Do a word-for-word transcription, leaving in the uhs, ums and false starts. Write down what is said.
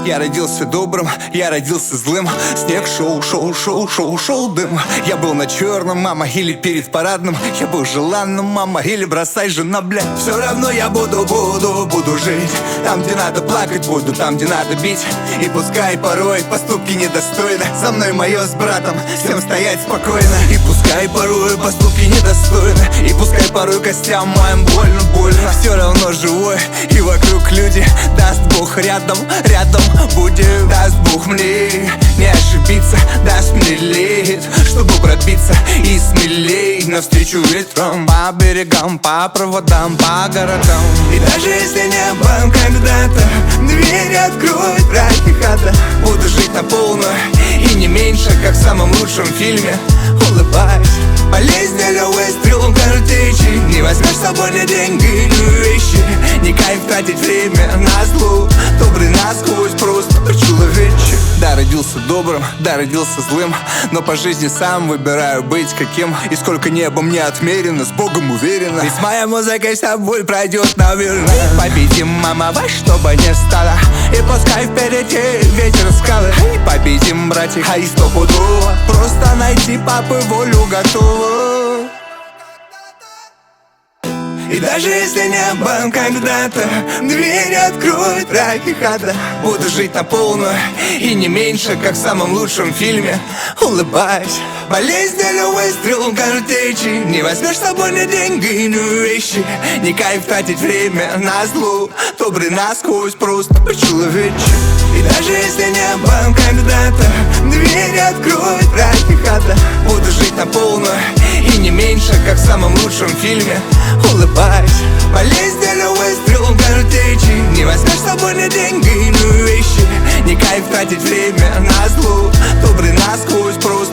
Я родился добрым, я родился злым. Снег шел, шел, шел, шел, шел дым. Я был на черном, мама, или перед парадным. Я был желанным, мама, или бросай, жена, блядь. Все равно я буду, буду, буду жить. Там, где надо плакать, буду, там, где надо бить. И пускай порой поступки недостойны. За мной мое с братом, всем стоять спокойно. И пускай порой поступки недостойны. И пускай порой костям моим больно, больно. Все равно живой, и вокруг люди. Даст Бог рядом, рядом будет. Даст Бог мне не ошибиться. Даст мне лет, чтобы пробиться и смелей навстречу ветрам. По берегам, по проводам, по городам. И даже если небо когда-то двери откроет враг и хата, буду жить на полную и не меньше, как в самом лучшем фильме. Улыбаюсь. Болезнь или выстрел картечи. Не возьмешь с собой ни деньги, ни вещи. Не кайф тратить время на зло. Добрый насквозь, просто человече. Да, родился добрым, да, родился злым. Но по жизни сам выбираю быть каким. И сколько неба мне отмерено, с Богом уверенно. И с моей музыкой вся боль пройдет, наверное. Победим, мама, во что бы ни стало. И пускай впереди ветер скалы. Победим, братья, а и стопудово. Просто найти папы волю готово. И даже если небо когда-то двери откроет враг и хата, буду жить на полную и не меньше, как в самом лучшем фильме. Улыбаюсь. Болезнь или выстрел картечи. Не возьмешь с собой ни деньги, ни вещи. Не кайф тратить время на зло. Добрый насквозь, просто по-человече. И даже если небо когда-то двери откроет враг и хата, буду жить на полную и не меньше, как в самом лучшем фильме. Улыбаюсь. Болезнь или выстрел картечи. Не возьмешь с собой ни деньги, ни вещи. Не кайф тратить время на зло. Добрый насквозь, просто